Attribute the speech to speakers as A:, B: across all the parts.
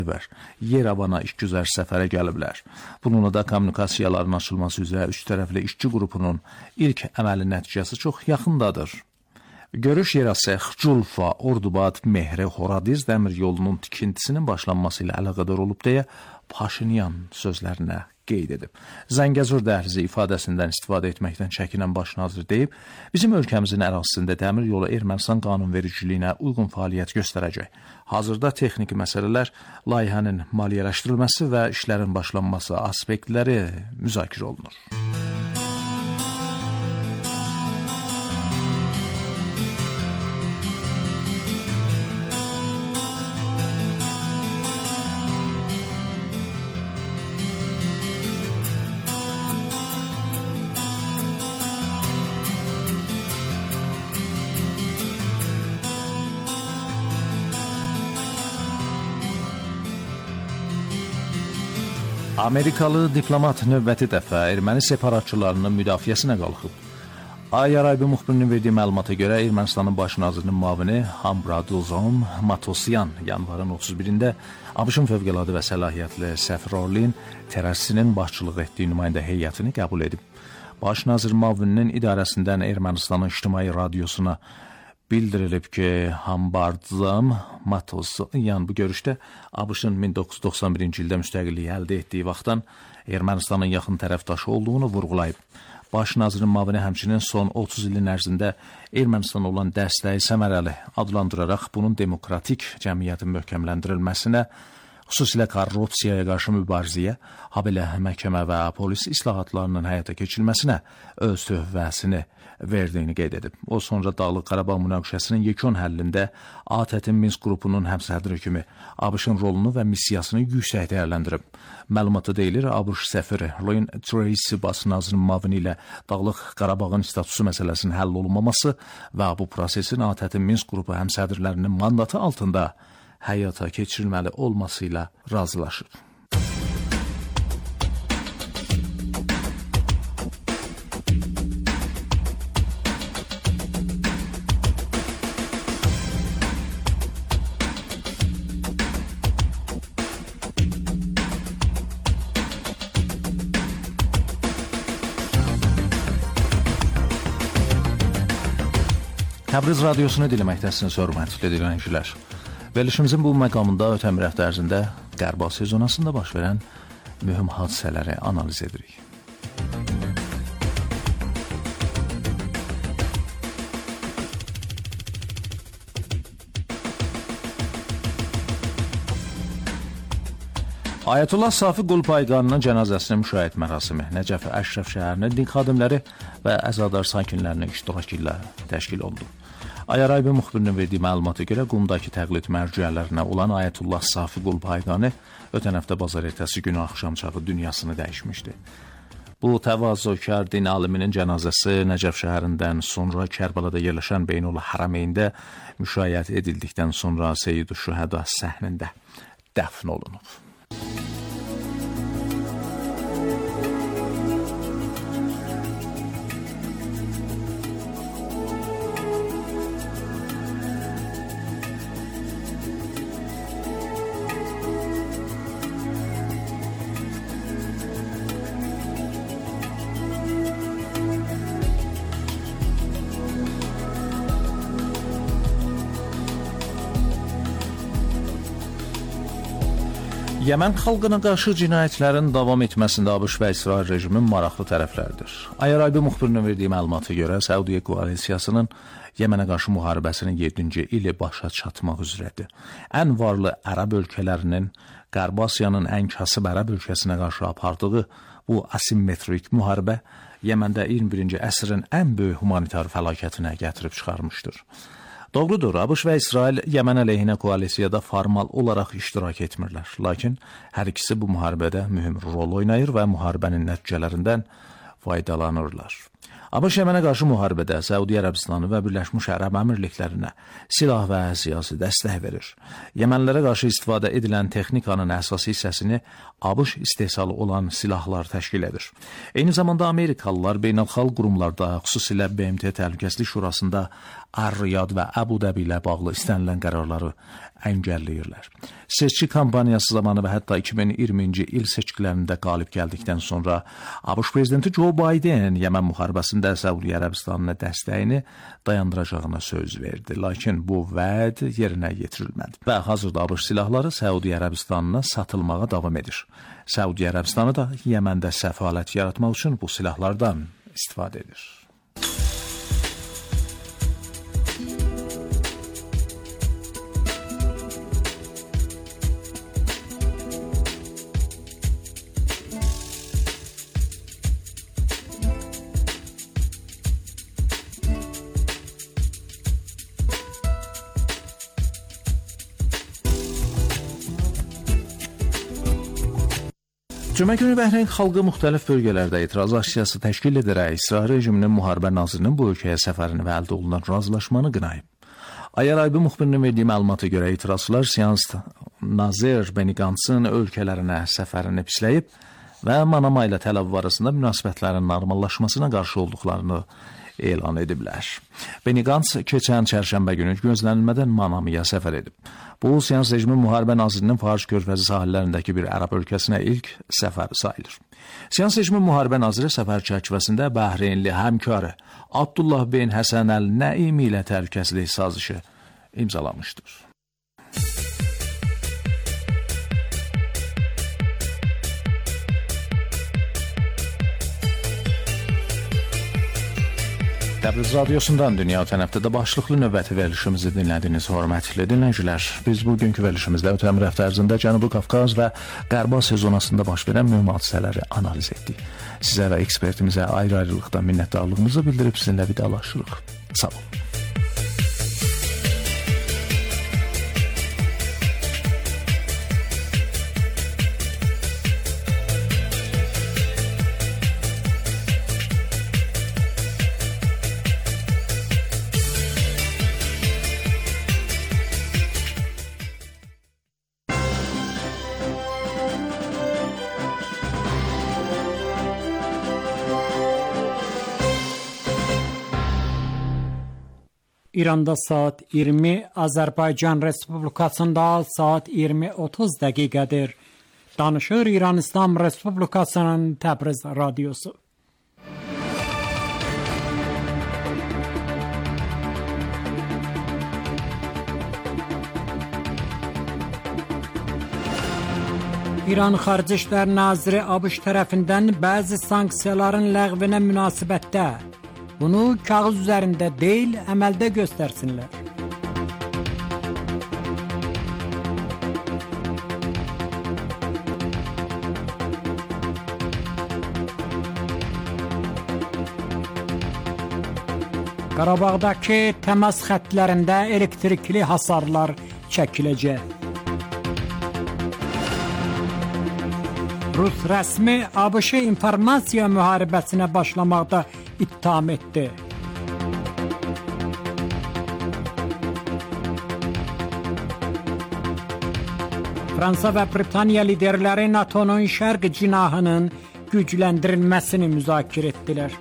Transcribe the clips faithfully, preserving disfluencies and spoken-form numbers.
A: var. Yerevana işgüzar səfərə gəliblər. Bununla da kommunikasiyaların açılması üzrə üç tərəfli işçi qrupunun ilk əməli nəticəsi çox yaxındadır. Görüş yerəsə Xculfa, Ordubad, Mehri, Horadiz dəmir yolunun tikintisinin başlanması ilə əlaqədar olub deyə Paşinyan sözlərinə qeyd edib. Zəngəzur dəhlizi ifadəsindən istifadə etməkdən çəkinən baş nazir deyib, bizim ölkəmizin ərazisində dəmir yolu Ermənistan qanunvericiliyinə uyğun fəaliyyət göstərəcək. Hazırda texniki məsələlər, layihənin maliyyələşdirilməsi və işlərin başlanması aspektləri müzakirə olunur. Amerikalı diplomat növbəti dəfə erməni separatçılarının müdafiəsinə qalxıb. Ay Araybi müxbirinin verdiyi məlumata görə Ermənistanın baş nazirinin müavini Hambradozon Matosyan yanvarın otuz birində ABŞ-ın fövqəladə və səlahiyyətli səfir Orlin Terəsinin başçılıq etdiyi nümayəndə heyətini qəbul edib. Baş nazir müavininin idarəsindən Ermənistanın ictimai radiosuna bildirilib ki, Hambardozon Matosyan bu görüşdə ABŞ-ın min doqquz yüz doxsan birinci ildə müstəqilliyi əldə etdiyi vaxtdan Ermənistanın yaxın tərəfdaşı olduğunu vurğulayıb. Baş nazirin müavini həmçinin son otuz ilin ərzində Ermənistana olan dəstəyi səmərəli adlandıraraq bunun demokratik cəmiyyətin möhkəmləndirilməsinə, xüsusilə korrupsiyaya qarşı mübarizəyə, habelə məhkəmə və polis islahatlarının həyata keçirilməsinə öz tövbəsini verdiyini qeyd edib. O sonra Dağlıq Qarabağ münaqişəsinin yekun həllində ATƏT-in Minsk qrupunun həmsədri kimi ABŞ-ın rolunu və missiyasını yüksək dəyərləndirib. Məlumatda deyilir, ABŞ səfiri Lynn Tracy baş nazirinin müavini ilə Dağlıq Qarabağın statusu məsələsinin həll olunmaması və bu prosesin ATƏT-in Minsk qrupu həmsədrlərinin mandatı altında həyata keçirilməli olması ilə razılaşıb. Təbriz radiosunu dinləməkdəsiniz, hörmətli dinləyicilər. Verilişimizin bu məqamında ötən bir həftə ərzində Qərb Asiya zonasında baş verən mühüm hadisələri analiz edirik. Ayətullah Safi Qulpayqanının cənazəsinin müşahidə mərasimi Nəcəf Əşrəf şəhərinin din xadimləri və əzadar sakinlərinin iştirakı ilə təşkil olundu. Ayaraybi müxbirinin verdiyi məlumata görə Qumdakı təqlid mərciyələrinə olan Ayətullah Safi Qulpayqani ötən həftə bazar ertəsi günü axşamçağı dünyasını dəyişmişdi. Bu təvazökar din aliminin cənazəsi Nəcəf şəhərindən sonra Kərbalada yerləşən Beynul Hərəmeyndə müşayiət edildikdən sonra Seyyid-ü Şühəda səhnində dəfn olunub. Yəmən xalqına qarşı cinayətlərin davam etməsində ABŞ və İsrail rejimin maraqlı tərəfləridir. Ayaraybi müxbirinin verdiyi məlumata görə Səudiyyə koalisiyasının Yəmənə qarşı müharibəsinin yeddinci ili başa çatmaq üzrədir. Ən varlı ərəb ölkələrinin Qərb Asiyanın ən kasıb ərəb ölkəsinə qarşı apardığı bu asimmetrik müharibə Yəməndə iyirmi birinci əsrin ən böyük humanitar fəlakətinə gətirib çıxarmışdır. Doğrudur, ABŞ və İsrail Yəmən əleyhinə koalisiyada formal olaraq iştirak etmirlər. Lakin hər ikisi bu müharibədə mühüm rol oynayır və müharibənin nəticələrindən faydalanırlar. ABŞ Yəmənə qarşı müharibədə Səudiyyə Ərəbistanı və Birləşmiş Ərəb Əmirliklərinə silah və siyasi dəstək verir. Yəmənlərə qarşı istifadə edilən texnikanın əsas hissəsini ABŞ istehsalı olan silahlar təşkil edir. Eyni zamanda Amerikalılar beynəlxalq qurumlarda, xüsusilə B M T Təhlükəsizlik Şurasında Ar-Riyad və Əbu Dəbi ilə bağlı istənilən qərarları əngəlləyirlər. Seçki kampaniyası zamanı və hətta iki min iyirminci il seçkilərində qalib gəldikdən sonra ABŞ prezidenti Joe Biden Yəmən müharibəsində Səudiyyə Ərəbistanına dəstəyini dayandıracağına söz verdi. Lakin bu vəd yerinə yetirilmədi və hazırda ABŞ silahları Səudiyyə Ərəbistanına satılmağa davam edir. Səudiyyə Ərəbistanı da Yəməndə səfalət yaratmaq üçün bu silahlardan istifadə edir. Cümə günü Bəhreyn xalqı müxtəlif bölgələrdə etiraz aksiyası təşkil edərək İsrail rejiminin müharibə nazirinin bu ölkəyə səfərini və əldə olunan razılaşmanı qınayıb. Ayaraybi müxbirinin verdiyi məlumata görə etirazçılar Siyans nazir Benny Gantzın ölkələrinə səfərini pisləyib və Manama ilə Təl Aviv arasında münasibətlərin normallaşmasına qarşı olduqlarını elan ediblər. Benny Gantz keçən çərşənbə günü gözlənilmədən Manamaya səfər edib. Bu, Siyans rejimi müharibə nazirinin Fars körfəzi sahillərindəki bir ərəb ölkəsinə ilk səfəri sayılır. Siyans rejimi müharibə naziri səfər çərçivəsində Bəhreynli həmkarı Abdullah bin Həsən əl-Nəimi ilə təhlükəsizlik sazişi imzalamışdır. Təbriz radiosundan Dünya Ötən Həftədə başlıqlı növbəti verilişimizi dinlədiniz, hörmətli dinləyicilər. Biz bugünkü verilişimizdə ötən bir həftə ərzində Cənubi Qafqaz və Qərb Asiya zonasında baş verən mühüm hadisələri analiz etdik. Sizə və ekspertimizə ayrı-ayrılıqda minnətdarlığımızı bildirib sizinlə vidalaşırıq. Sağ olun.
B: İranda saat iyirmi, Azərbaycan Respublikasında saat iyirmi otuz dəqiqədir. Danışır İran İslam Respublikasının Təbriz radiosu. İran Xarici İşlər Naziri ABŞ tərəfindən bəzi sanksiyaların ləğvinə münasibətdə bunu kağız üzərində deyil, əməldə göstərsinlər. Qarabağdakı təmas xəttlərində elektrikli hasarlar çəkiləcək. Rus rəsmi ABŞ informasiya müharibəsinə başlamaqda ittiham etdi. Fransa və Britaniya liderləri NATO'nun şərq cinahının gücləndirilməsini müzakirə etdilər.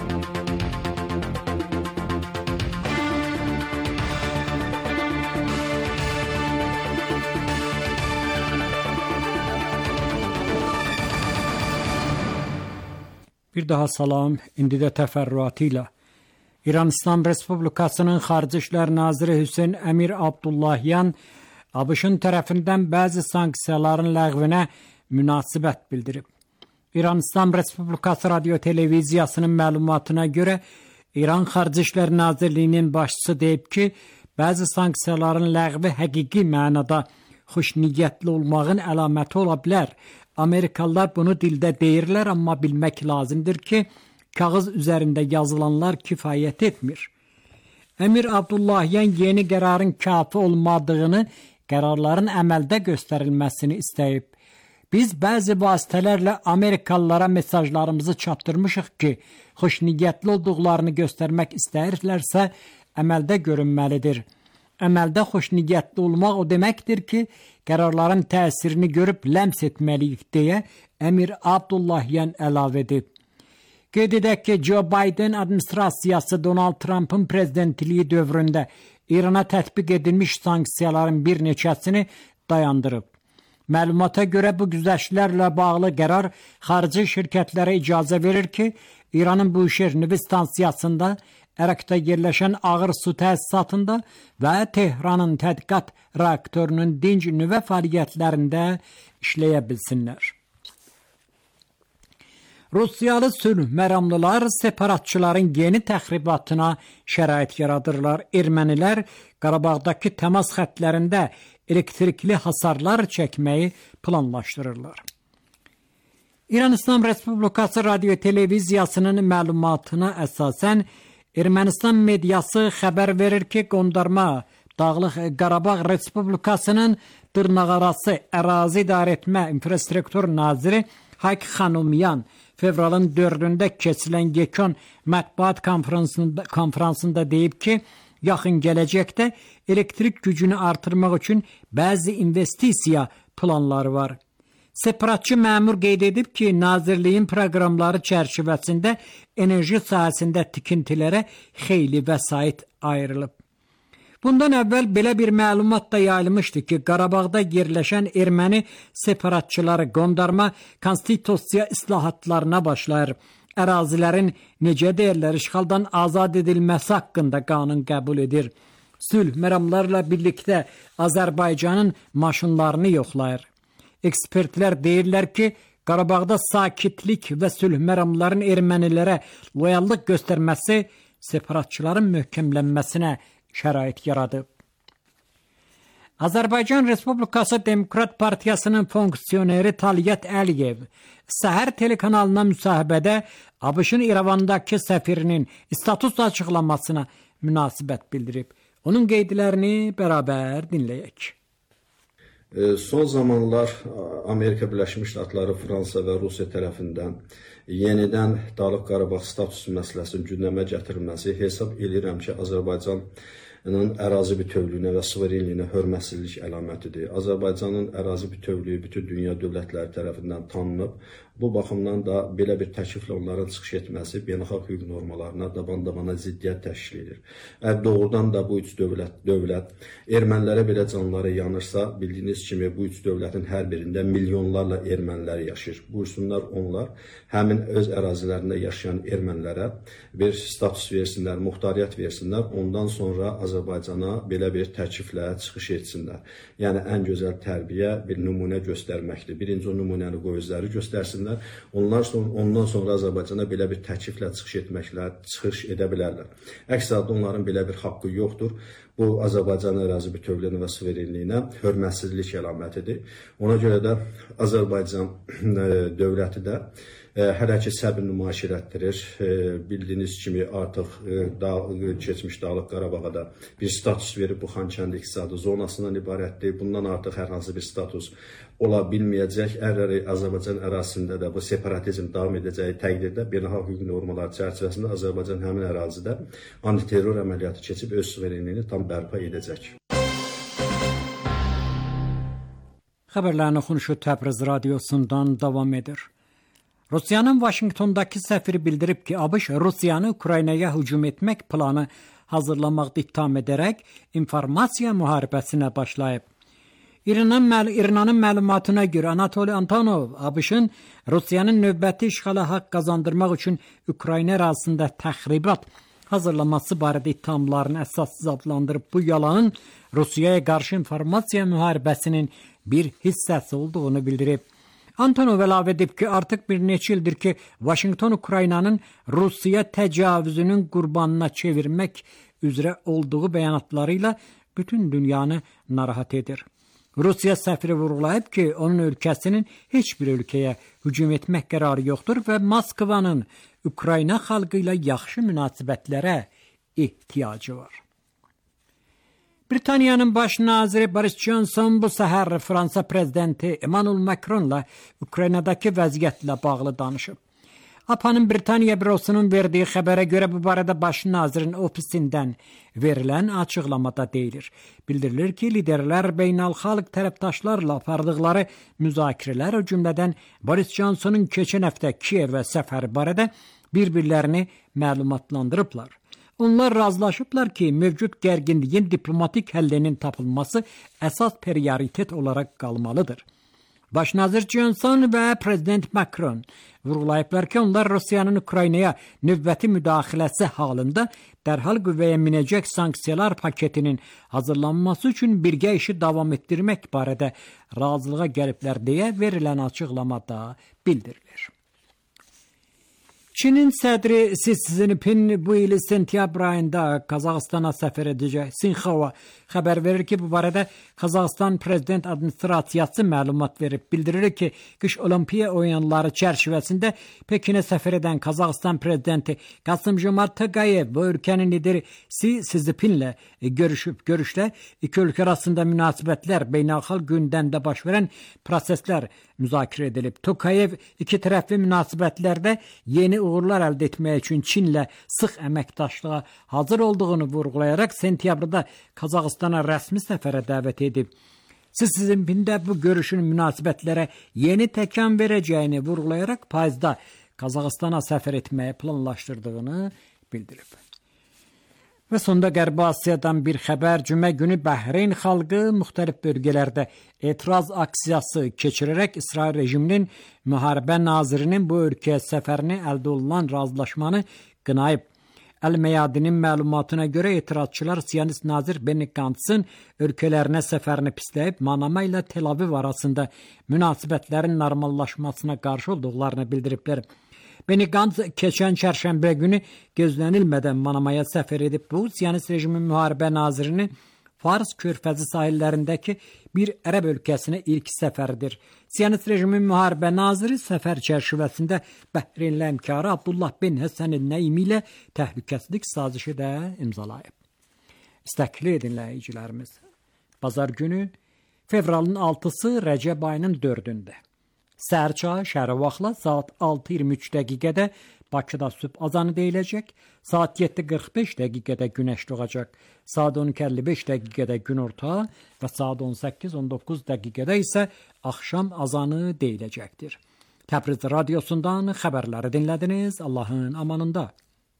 B: Bir daha salam, indi də təfərrüatı ilə. İran İslam Respublikasının Xarici İşlər Naziri Hüseyn Əmir Abdullahyan ABŞ-ın tərəfindən bəzi sanksiyaların ləğvinə münasibət bildirib. İran İslam Respublikası Radio Televiziyasının məlumatına görə İran Xarici İşlər Nazirliyinin başçısı deyib ki, bəzi sanksiyaların ləğvi həqiqi mənada xoşniyyətli olmağın əlaməti ola bilər. Amerikalılar bunu dildə deyirlər, amma bilmək lazımdır ki, kağız üzərində yazılanlar kifayət etmir. Əmir Abdullahyan yeni qərarın kafi olmadığını, qərarların əməldə göstərilməsini istəyib. Biz bəzi vasitələrlə Amerikalılara mesajlarımızı çatdırmışıq ki, xoşniyyətli olduqlarını göstərmək istəyirlərsə, əməldə görünməlidir. Əməldə xoşniyyətli olmaq o deməkdir ki, qərarların təsirini görüb ləms etməliyik deyə Əmir Abdullahyan əlavə edib. Qeyd edək ki, Joe Biden administrasiyası Donald Trump'ın prezidentliyi dövründə İrana tətbiq edilmiş sanksiyaların bir neçəsini dayandırıb. Məlumata görə bu güzəştlərlə bağlı qərar xarici şirkətlərə icazə verir ki, İranın Buşer nüvə stansiyasında, Ərakda yerləşən ağır su təsisatında və Tehranın tədqiqat reaktorunun dinc nüvə fəaliyyətlərində işləyə bilsinlər. Rusiyalı sülh məramlılar separatçıların yeni təxribatına şərait yaradırlar. Ermənilər Qarabağdakı təmas xətlərində elektrikli hasarlar çəkməyi planlaşdırırlar. İran İslam Respublikası Radio Televiziyasının məlumatına əsasən Ermənistan mediası xəbər verir ki, qondarma Dağlıq Qarabağ Respublikasının dırnaqarası ərazi idarəetmə infrastruktur naziri Hak Xanumyan fevralın dördündə keçilən yekun mətbuat konferansında, konferansında deyib ki, yaxın gələcəkdə elektrik gücünü artırmaq üçün bəzi investisiya planları var. Separatçı məmur qeyd edib ki, nazirliyin proqramları çərçivəsində enerji sahəsində tikintilərə xeyli vəsait ayrılıb. Bundan əvvəl belə bir məlumat da yayılmışdı ki, Qarabağda yerləşən erməni separatçıları qondarma konstitusiya islahatlarına başlayır. Ərazilərin necə deyirlər, işğaldan azad edilməsi haqqında qanun qəbul edir. Sülh məramlarla birlikdə Azərbaycanın maşınlarını yoxlayır. Ekspertlər deyirlər ki, Qarabağda sakitlik və sülh məramların ermənilərə loyallıq göstərməsi separatçıların möhkəmlənməsinə şərait yaradıb. Azərbaycan Respublikası Demokrat Partiyasının fonksiyoneri Taliyat Əliyev Səhər telekanalına müsahibədə ABŞ-ın İrəvandakı səfirinin status açıqlamasına münasibət bildirib. Onun qeydlərini bərabər dinləyək.
C: Son zamanlar Amerika Birləşmiş Ştatları, Fransa və Rusiya tərəfindən yenidən Dağlıq Qarabağ statusu məsələsinin gündəmə gətirilməsi hesab edirəm ki, Azərbaycanın ərazi bütövlüyünə və suverenliyinə hörmətsizlik əlamətidir. Azərbaycanın ərazi bütövlüyü bütün dünya dövlətləri tərəfindən tanınıb. Bu baxımdan da belə bir təkliflə onların çıxış etməsi beynəlxalq hüquq normalarına daban-dabana ziddiyyət təşkil edir. Əgər doğrudan da bu üç dövlət, dövlət ermənilərə belə canları yanırsa, bildiyiniz kimi bu üç dövlətin hər birində milyonlarla ermənilər yaşayır. Buyursunlar onlar həmin öz ərazilərində yaşayan ermənilərə bir status versinlər, muxtariyyət versinlər, ondan sonra Azərbaycana belə bir təkliflə çıxış etsinlər. Yəni ən gözəl tərbiyə bir nümunə göstərməkdir. Birinci o nümunəni qoy özləri göstərsinlər. Onlar son, ondan sonra Azərbaycana belə bir təkliflə çıxış etməklə çıxış edə bilərlər. Əks halda onların belə bir haqqı yoxdur. Bu Azərbaycan ərazi bütövlüyünə və suverenliyinə hörmətsizlik əlamətidir. Ona görə də Azərbaycan dövləti də hələ ki səbir nümayiş etdirir. Bildiyiniz kimi artıq da, keçmiş Dağlıq Qarabağa da bir status verib, bu Xankəndi iqtisadi zonasından ibarətdir. Bundan artıq hər hansı bir status ola bilməyəcək. Əgər Azərbaycan ərazisində də bu separatizm davam edəcəyi təqdirdə beynəlxalq hüquq normalары çərçivəsində Azərbaycan həmin ərazidə antiterror əməliyyatı keçib öz suverenliyini tam bərpa edəcək.
B: Xəbərlərin oxunuşu Təbriz radiosundan davam edir. Rusiyanın Vaşinqtondakı səfiri bildirib ki, ABŞ Rusiyanı Ukraynaya hücum etmək planı hazırlamaqda ittiham edərək informasiya müharibəsinə başlayıb. İranın, məl İranın məlumatına görə Anatoliy Antonov ABŞ-ın Rusiyanın növbəti işğala haqq qazandırmaq üçün Ukrayna ərazisində təxribat hazırlaması barədə ittihamlarını əsassız adlandırıb. Bu yalanın Rusiyaya qarşı informasiya müharibəsinin bir hissəsi olduğunu bildirib. Antonov əlavə edib ki, artıq bir neçə ildir ki, Vaşinqton Ukraynanın Rusiya təcavüzünün qurbanına çevirmək üzrə olduğu bəyanatlarıyla bütün dünyanı narahat edir. Rusiya səfiri vurğulayıb ki, onun ölkəsinin heç bir ölkəyə hücum etmək qərarı yoxdur və Moskvanın Ukrayna xalqı ilə yaxşı münasibətlərə ehtiyacı var. Britaniyanın baş naziri Boris Johnson bu səhər Fransa prezidenti Emmanuel Macronla Ukraynadakı vəziyyətlə bağlı danışıb. A P A-nın Britaniya bürosunun verdiyi xəbərə görə bu barədə baş nazirin ofisindən verilən açıqlamada deyilir. Bildirilir ki, liderlər beynəlxalq tərəfdaşlarla apardıqları müzakirələr, o cümlədən Boris Johnsonun keçən həftə Kiyevə səfəri barədə bir-birlərini məlumatlandırıblar. Onlar razılaşıblar ki, mövcud gərginliyin diplomatik həllinin tapılması əsas prioritet olaraq qalmalıdır. Baş nazir Johnson və prezident Macron vurğulayıblar ki, onlar Rusiyanın Ukraynaya növbəti müdaxiləsi halında dərhal qüvvəyə minəcək sanksiyalar paketinin hazırlanması üçün birgə işi davam etdirmək barədə razılığa gəliblər deyə verilən açıqlamada bildirilir. Çinin sədri Si Jinping bu il sentyabr ayında Qazaxıstana səfər edəcək. Sinxava xəbər verir ki, bu barədə Qazaxıstan Prezident Administrasiyası məlumat verib. Bildirir ki, qış olimpiya oyunları çərçivəsində Pekinə səfər edən Qazaxıstan Prezidenti Qasım-Jomart Toqayev bu ölkənin lideri Si Jinpinglə görüşüb. Görüşdə iki ölkə arasında münasibətlər, beynəlxalq gündəmdə baş verən proseslər müzakirə edilib. Toqayev iki tərəfli münasibətlərdə yeni uğurlar əldə etmək üçün Çinlə sıx əməkdaşlığa hazır olduğunu vurğulayaraq sentyabrda Qazaxıstana rəsmi səfərə dəvət edib. Si Jinping də bu görüşün münasibətlərə yeni təkan verəcəyini vurğulayaraq payızda Qazaxıstana səfər etməyi planlaşdırdığını bildirib. Və sonda Qərbi Asiyadan bir xəbər. Cümə günü Bəhreyn xalqı müxtəlif bölgələrdə etiraz aksiyası keçirərək İsrail rejiminin müharibə nazirinin bu ölkəyə səfərini əldə olunan razılaşmanı qınayıb. Əl-Meyadinin məlumatına görə etirazçılar Siyonist nazir Benny Gantz'ın ölkələrinə səfərini pisləyib, Manama ilə Tel Aviv arasında münasibətlərin normallaşmasına qarşı olduqlarını bildiriblər. Benny Gantz keçən çərşənbə günü gözlənilmədən Manamaya səfər edib. Bu, Siyonist rejimin müharibə nazirini Fars körfəzi sahillərindəki bir ərəb ölkəsinə ilk səfəridir. Siyonist rejimin müharibə naziri səfər çərçivəsində Bəhreynli həmkarı Abdullah bin Həsən el-Nəimi ilə təhlükəsizlik sazişi də imzalayıb. İstəkli dinləyicilərimiz, bazar günü fevralın altısı Rəcəb ayının dördündə. Səhər çağı şəhərə vaxtla saat altı iyirmi üç dəqiqədə Bakıda sübh azanı deyiləcək, saat yeddi qırx beş dəqiqədə günəş doğacaq, saat on iki əlli beş dəqiqədə günorta və saat on səkkiz on doqquz dəqiqədə isə axşam azanı deyiləcəkdir. Təbriz radiosundan xəbərləri dinlədiniz. Allahın amanında.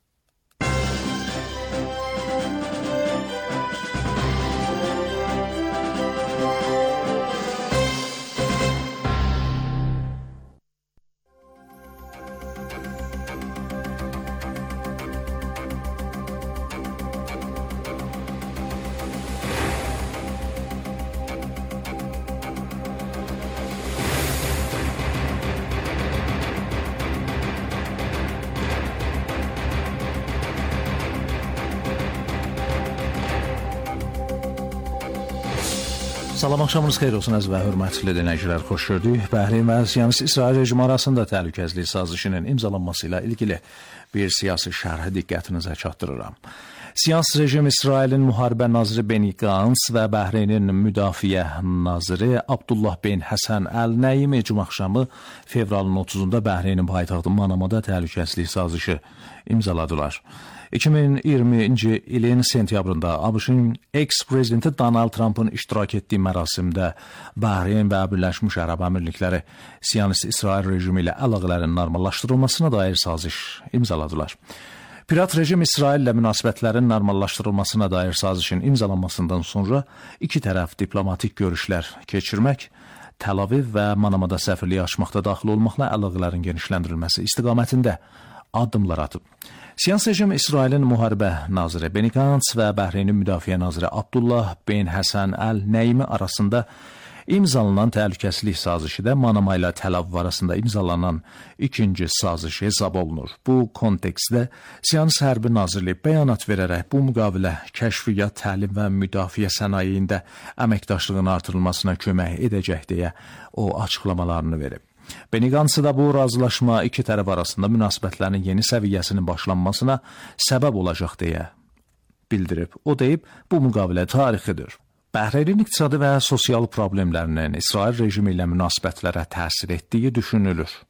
A: Salam, axşamınız xeyir olsun əziz və hörmətli dinləyicilər, xoş gördük. Bəhreyn və Siyonist İsrail rejimi arasında təhlükəsizlik sazişinin imzalanması ilə ilgili bir siyasi şərhi diqqətinizə çatdırıram. Siyonist rejim İsrailin müharibə naziri Benny Gantz və Bəhreynin müdafiə naziri Abdullah bin Həsən əl-Nəimi cümə axşamı fevralın otuzunda Bəhreynin paytaxtı Manamada təhlükəsizlik sazişi imzaladılar. iki min iyirminci ilin sentyabrında ABŞ-ın eks-prezidenti Donald Trump'ın iştirak etdiyi mərasimdə Bəhreyn və Birləşmiş Ərəb Əmirlikləri Siyonist İsrail rejimi ilə əlaqələrin normallaşdırılmasına dair saziş imzaladılar. Pirat rejim İsrail ilə münasibətlərin normallaşdırılmasına dair sazişin imzalanmasından sonra iki tərəf diplomatik görüşlər keçirmək, Tel Aviv və Manamada səfirliyi açmaqda daxil olmaqla əlaqələrin genişləndirilməsi istiqamətində addımlar atıb. Siyonist rejim İsrailin müharibə naziri Benny Gantz və Bəhreynin müdafiə naziri Abdullah bin Həsən əl-Nəimi arasında imzalanan təhlükəsizlik sazişi də Manama ilə Tel Aviv arasında imzalanan ikinci saziş hesab olunur. Bu kontekstdə Siyonist Hərbi Nazirliyi bəyanat verərək bu müqavilə kəşfiyyat, təlim və müdafiə sənayesində əməkdaşlığın artırılmasına kömək edəcək deyə o açıqlamalarını verib. Benny Gantz'ı da bu razılaşma iki tərəf arasında münasibətlərin yeni səviyyəsinin başlanmasına səbəb olacaq deyə bildirib. O deyib, bu müqavilə tarixidir. Bəhreynin iqtisadi və sosial problemlərinin İsrail rejimi ilə münasibətlərə təsir etdiyi düşünülür.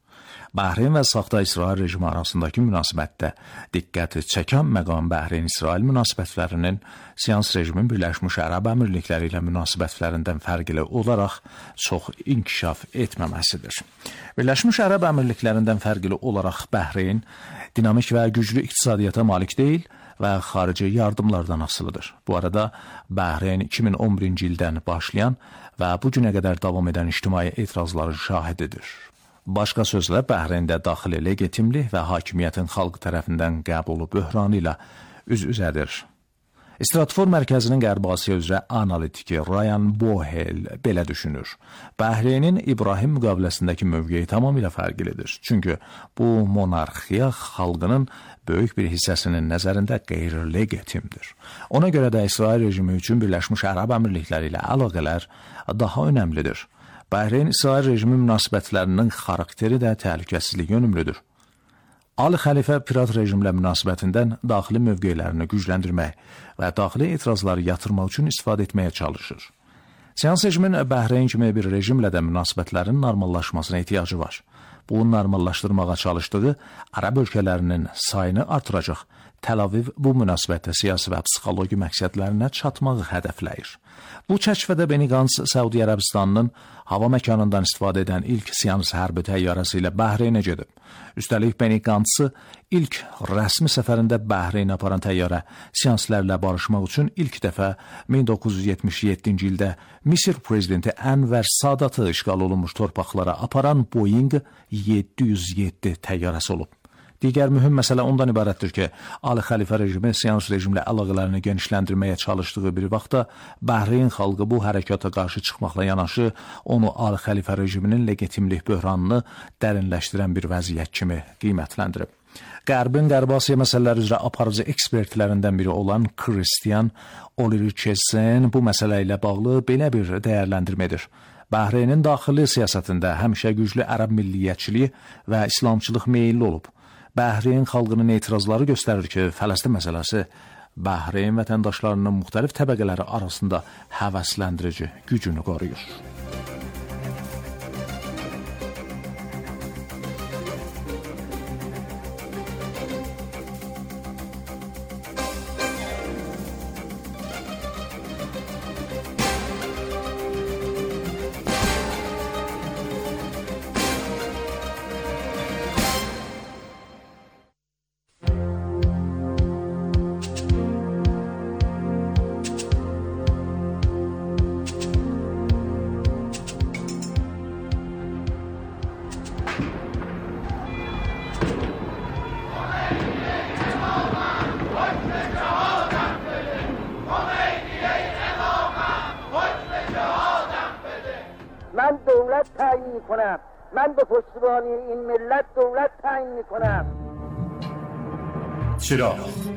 A: Bəhreyn və saxta İsrail rejimi arasındakı münasibətdə diqqəti çəkən məqam Bəhreyn-İsrail münasibətlərinin Siyans rejimin Birləşmiş Ərəb Əmirlikləri ilə münasibətlərindən fərqli olaraq çox inkişaf etməməsidir. Birləşmiş Ərəb Əmirliklərindən fərqli olaraq Bəhreyn dinamik və güclü iqtisadiyyata malik deyil və xarici yardımlardan asılıdır. Bu arada Bəhreyn iki min on birinci ildən başlayan və bu günə qədər davam edən ictimai etirazların şahididir. Başqa sözlə, Bəhreyndə daxili legitimlik və hakimiyyətin xalq tərəfindən qəbulu böhranı ilə üz-üzədir. Stratfor mərkəzinin Qərbi Asiya üzrə analitiki Ryan Bohel belə düşünür. Bəhreynin İbrahim müqaviləsindəki mövqeyi tamamilə fərqlidir. Çünki bu monarxiya xalqının böyük bir hissəsinin nəzərində qeyri-legitimdir. Ona görə də İsrail rejimi üçün Birləşmiş Ərəb Əmirlikləri ilə əlaqələr daha önəmlidir. Bəhreyn-İsrail rejimi münasibətlərinin xarakteri də təhlükəsizlik yönümlüdür. Ali Xəlifə pirat rejimlə münasibətindən daxili mövqeylərini gücləndirmək və daxili etirazları yatırmaq üçün istifadə etməyə çalışır. Siyans rejimin Bəhreyn kimi bir rejimlə də münasibətlərin normallaşmasına ehtiyacı var. Bu, normallaşdırmağa çalışdığı Ərəb ölkələrinin sayını artıracaq. Təl Aviv bu münasibətdə siyasi və psixoloji məqsədlərinə çatmağı hədəfləyir. Bu çərçivədə Beni Gantz Səudiyyə Ərəbistanının hava məkanından istifadə edən ilk Siyans hərbi təyyarəsi ilə Bəhreynə gedib. Üstəlik Beni Gantz'ı ilk rəsmi səfərində Bəhreynə aparan təyyarə Siyanslərlə barışmaq üçün ilk dəfə min doqquz yüz yetmiş yeddinci ildə Misir prezidenti Ənvər Sadatı işğal olunmuş torpaqlara aparan Boeing yeddi yüz yeddi təyyarəsi olub. Digər mühüm məsələ ondan ibarətdir ki, Ali Xəlifə rejimi Siyans rejimlə əlaqələrini genişləndirməyə çalışdığı bir vaxtda Bəhreyn xalqı bu hərəkata qarşı çıxmaqla yanaşı, onu Ali Xəlifə rejiminin legitimlik böhranını dərinləşdirən bir vəziyyət kimi qiymətləndirib. Qərbin Qərbi Asiya məsələləri üzrə aparıcı ekspertlərindən biri olan Christian Olirikesen bu məsələ ilə bağlı belə bir dəyərləndirmə edir. Bəhreynin daxili siyasətində həmişə güclü ərəb milliyyətçiliyi və İslamçılıq meyilli olub. Bəhreyn xalqının etirazları göstərir ki, Fələstin məsələsi Bəhreyn vətəndaşlarının müxtəlif təbəqələri arasında həvəsləndirici gücünü qoruyur.
D: من دولت تعیین میکنم. من به پشتیبانی این ملت دولت تعیین میکنم.
E: چرا؟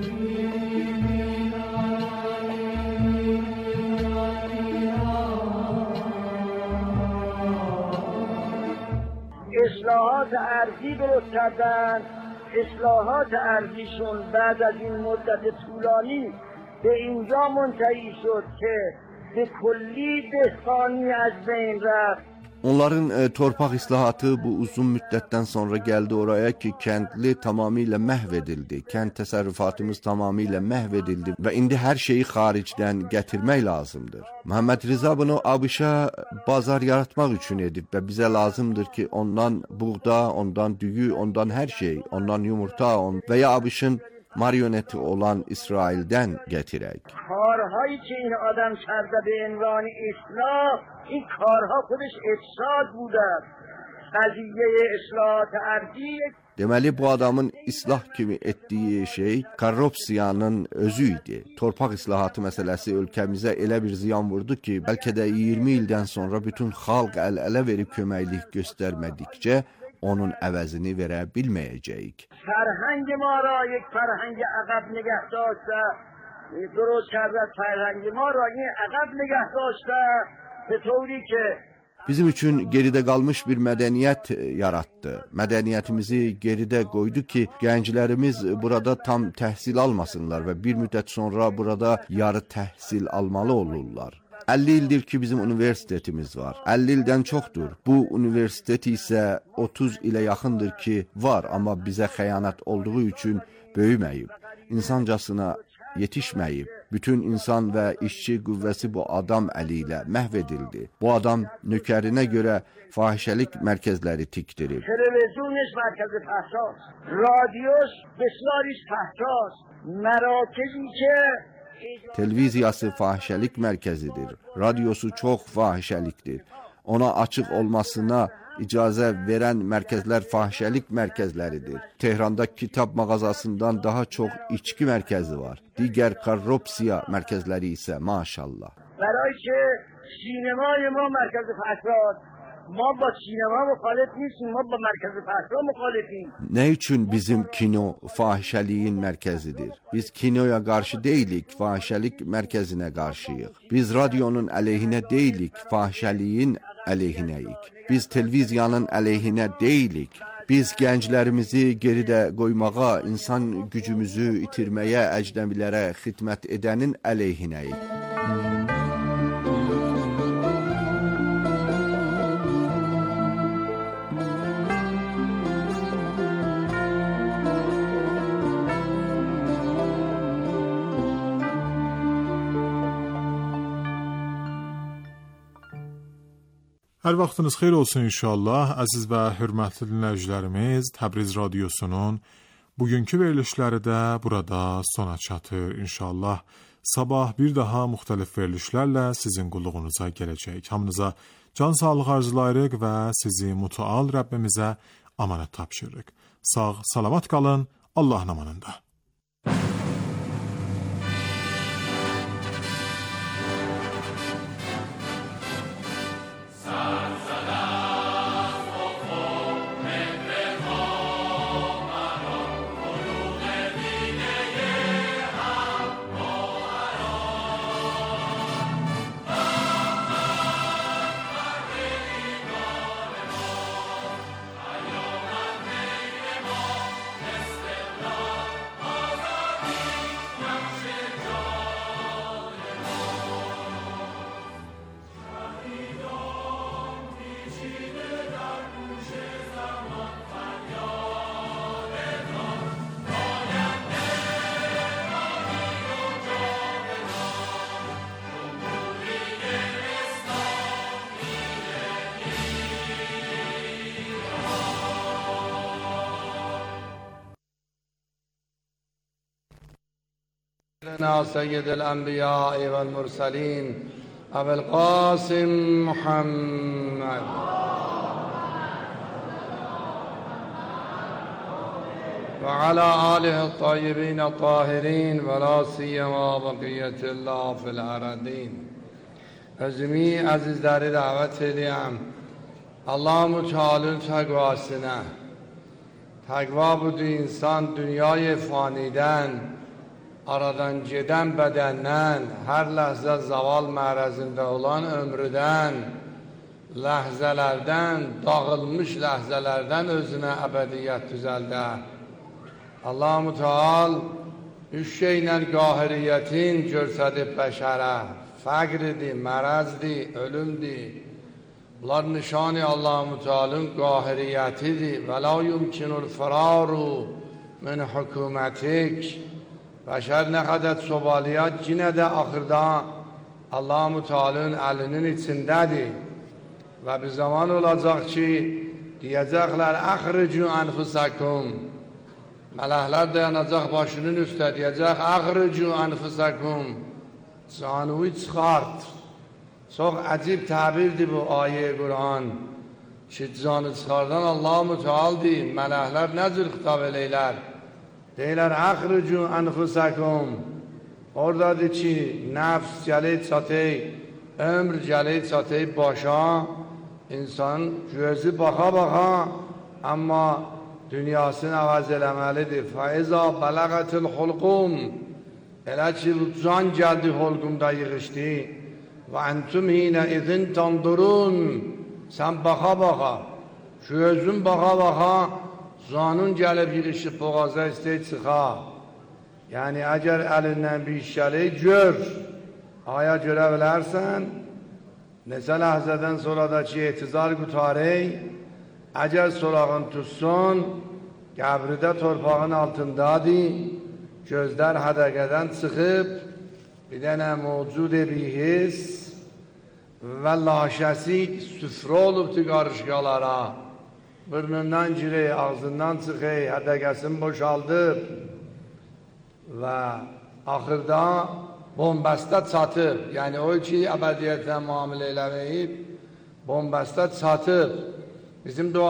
D: اصلاحات ارضی درست کردن. اصلاحات ارضیشون بعد از این مدت طولانی به اینجا منتهی شد که به کلی دهقانی از بین رفت.
F: Onların e, torpaq islahatı bu uzun müddətdən sonra gəldi oraya ki, kəndli tamamilə məhv edildi. Kənd təsərrüfatımız tamamilə məhv edildi və indi hər şeyi xaricdən gətirmək lazımdır. Məhəmməd Rza bunu ABŞ-a bazar yaratmaq üçün edib və bizə lazımdır ki, ondan buğda, ondan düyü, ondan hər şey, ondan yumurta on və ya ABŞ-ın marioneti olan İsraildən gətirək.
D: کارهایی که این آدم کرده به عنوان اصلاح، این کارها خودش افساد بوده. قضیه اصلاحات ارضی
F: Deməli, bu adamın islah kimi etdiyi şey korrupsiyanın özü idi. Torpaq islahatı məsələsi ölkəmizə elə bir ziyan vurdu ki, bəlkə də iyirmi ildən sonra bütün xalq əl-ələ verib köməklik göstərmədikcə onun əvəzini verə bilməyəcəyik.
D: فرهنگ ما را یک فرهنگ عقب نگه داشته، درست کرده فرهنگ ما را این عقب نگه داشته به طوری که
F: Bizim üçün geridə qalmış bir mədəniyyət yaratdı. Mədəniyyətimizi geridə qoydu ki, gənclərimiz burada tam təhsil almasınlar və bir müddət sonra burada yarı təhsil almalı olurlar. əlli ildir ki, bizim universitetimiz var. əlli ildən çoxdur. Bu universitet isə otuz ilə yaxındır ki, var, amma bizə xəyanət olduğu üçün böyüməyib. İnsancasına yetişməyib. Bütün insan və işçi qüvvəsi bu adam əli ilə məhv edildi. Bu adam nökərinə görə fahişəlik mərkəzləri tikdirib.
D: Televizyonuz mərkəzi pəhsas, radyos besariş pəhsas, mərakəzi ki
F: Televiziyası fahişəlik mərkəzidir. Radiosu çox fahişəlikdir. Ona açıq olmasına icazə verən mərkəzlər fahişəlik mərkəzləridir. Tehranda kitab mağazasından daha çox içki mərkəzi var. Digər korrupsiya mərkəzləri isə maşallah.
D: برای که سینمای ما مرکز فساد، ما با سینما مخالف نیستیم، ما با مرکز فساد مخالفیم.
F: Nə üçün bizim kino fahişəliyin mərkəzidir? Biz kinoya qarşı deyilik, fahişəlik mərkəzinə qarşıyıq. Biz radionun əleyhinə deyilik, fahişəliyin əleyhinəyik. Biz televiziyanın əleyhinə deyilik. Biz gənclərimizi geridə qoymağa, insan gücümüzü itirməyə, əcnəbilərə xidmət edənin əleyhinəyik.
E: Hər vaxtınız xeyir olsun inşallah. Əziz və hörmətli dinləyicilərimiz, Təbriz Radiosunun bugünkü verilişləri də burada sona çatır inşallah. Sabah bir daha müxtəlif verilişlərlə sizin qulluğunuza gələcək. Hamınıza can sağlıq arzulayırıq və sizi mütəal Rəbbimizə amanət tapşırırıq. Sağ, salamat qalın, Allahın amanında.
G: سيد الأنبياء والمرسلين أبي القاسم محمد وعلى آله الطيبين الطاهرين ولا سيما بقية الله في الأرضين. Özümü azizləri dəvət edirəm. Allah-u Teala'nın təqvasına. Təqva budur insan dünyayı fanidən, aradan gedən bədəndən, hər ləhzə zaval mərəzində olan ömrüdən, ləhzələrdən, dağılmış ləhzələrdən özünə əbədiyyət düzəldə. Allah-u Teala üç şeylə qahiriyyətin görsədib bəşərə. Fəqridir, mərəzdir, ölümdir. Bunlar nişani Allah-u Teala'nın qahiriyyətidir. Və la yumkinul firaru min hükümətik. Bəşər nə qədər sobalıya yine də axırda Allah-u Teala'nın əlinin içindədir. Və bir zaman olacaq ki, deyəcəklər, əxricu ənfusakum. Mələklər dayanacaq başının üstə, deyəcək, əxricu ənfusakum. Canını çıxart. Çox əcib təbirdir bu ayə Qur'an. Ki, canı çıxardan Allah-u Teala'dır. Mələklər nə cür xitab eləylər? Deyirlər, əxricu ənfusakum. Oradadır ki, nəfs gələk çatək, ömr gələk çatək başa, insan gözü baxa-baxa, amma dünyasını əvəz eləməlidir. Fəizə bələğətil xulqum. Elə ki, can gəldi xulqumda yığışdı. Və əntum hinə izin tandurun. Sən baxa-baxa, gözün baxa-baxa, zanun gəlib yığışıb boğaza istəyir çıxa. Yəni, əgər əlindən bir iş gəlir, gör. aya görə bilərsən, neçə ləhzədən sonra da ki, etizar qutarey, əgər sorağın tutsun, qəbridə torpağın altındadır, gözlər hədəqədən çıxıb, bir dənə mövcud bir his və laşəsi süfrə olubdur qarışqalara, burnundan girək, ağzından çıxək, hədəqəsini boşaldıb və axırda bombəstə çatıb, yəni o ki, əbədiyyətlə müamilə eləməyib, bombəstə çatıb. Bizim dua